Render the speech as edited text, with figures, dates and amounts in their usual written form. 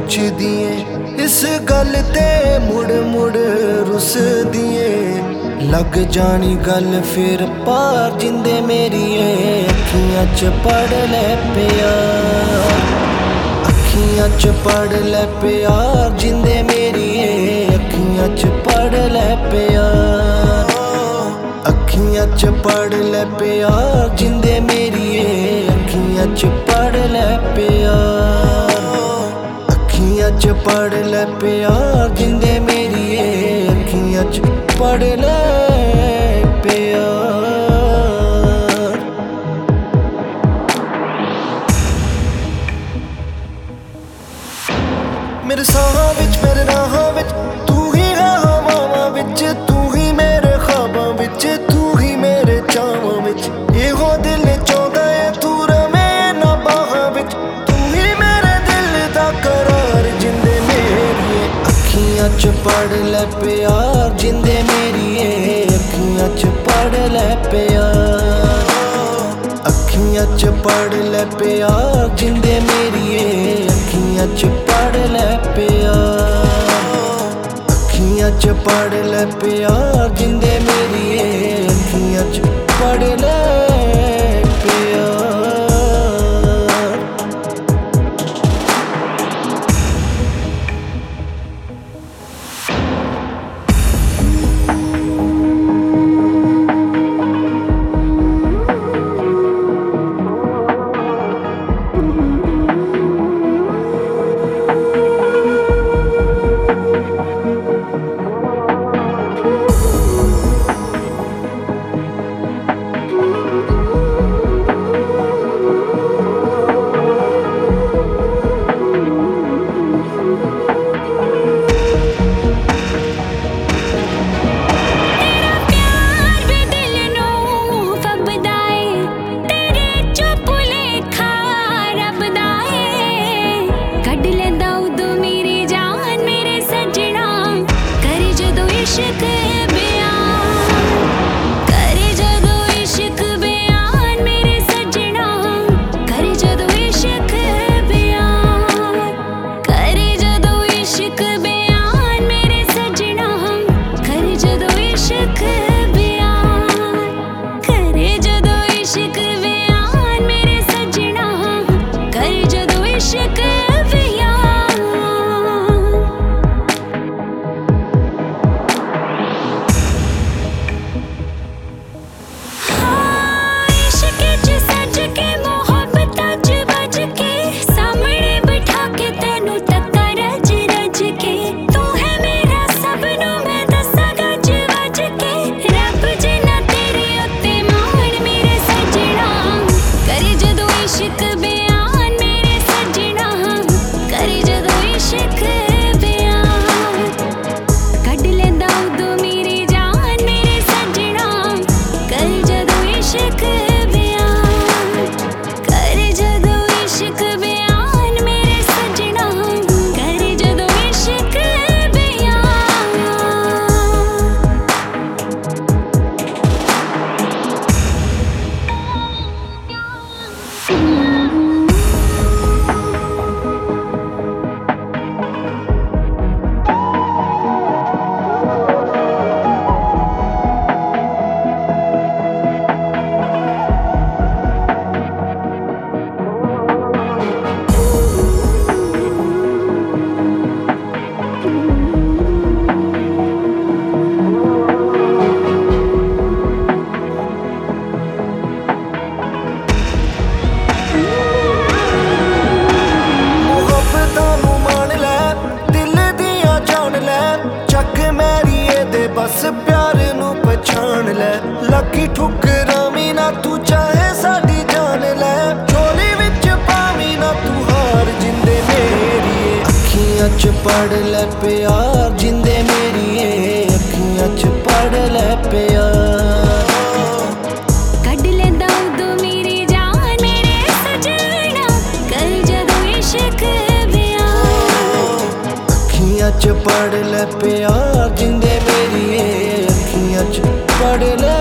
पुछदी ऐ इस गल ते मुड़ मुड़ रुसदी ऐ। लग जानी गल फिर पार जिंदे मेरी ऐ। अखियां च पढ़ लै प्यार, अखियां च पढ़ लै प्यार जिंदे मेरी ऐ। अखियां च पढ़ लै प्यार, अखियां च पढ़ लै प्यार जिंदे मेरी ऐ। अखियां च पढ़ लै प्यार, अखियां च पढ़ लै प्यार जिंदे मेरी ऐ। अखियां च पढ़ लै प्यार। मेरे साहां विच मेरे राहां विच तू ही है, हवावां विच तू ही, मेरे ख्वाबां विच तू ही, मेरे चावां विच एहो दिल चाहुंदा ऐ तू रवे ना बाहां विच। तू ही मेरे दिल दा करार जिंदे मेरी ऐ। अखियां च पढ़ लै प्यार जिंदे मेरी ऐ। अखियां च पढ़ लै प्यार, अखियां च पढ़ लै प्यार जिंदे मेरी ऐ। अखियां च पढ़ लै प्यार, अखियां च पढ़ लै प्यार जिंदे मेरी ऐ। अखियां च पढ़ लै प्यार। बस प्यार नू पछाण लै, लकी ठुकरां भी ना तू चाहे साडी जान लै। झोली विच पावी ना तू हार जिंदे मेरी ऐ। अखियां च पढ़ लै प्यार जिंदे मेरी ऐ। अखियां च पढ़ लै प्यार, कढ लैंदा उदों मेरी जान मेरे सजना, कर जदों इश्क ब्याह। अखियां च पढ़ लै प्यार जिंदे मेरी ऐ। अखियां च पढ़ लै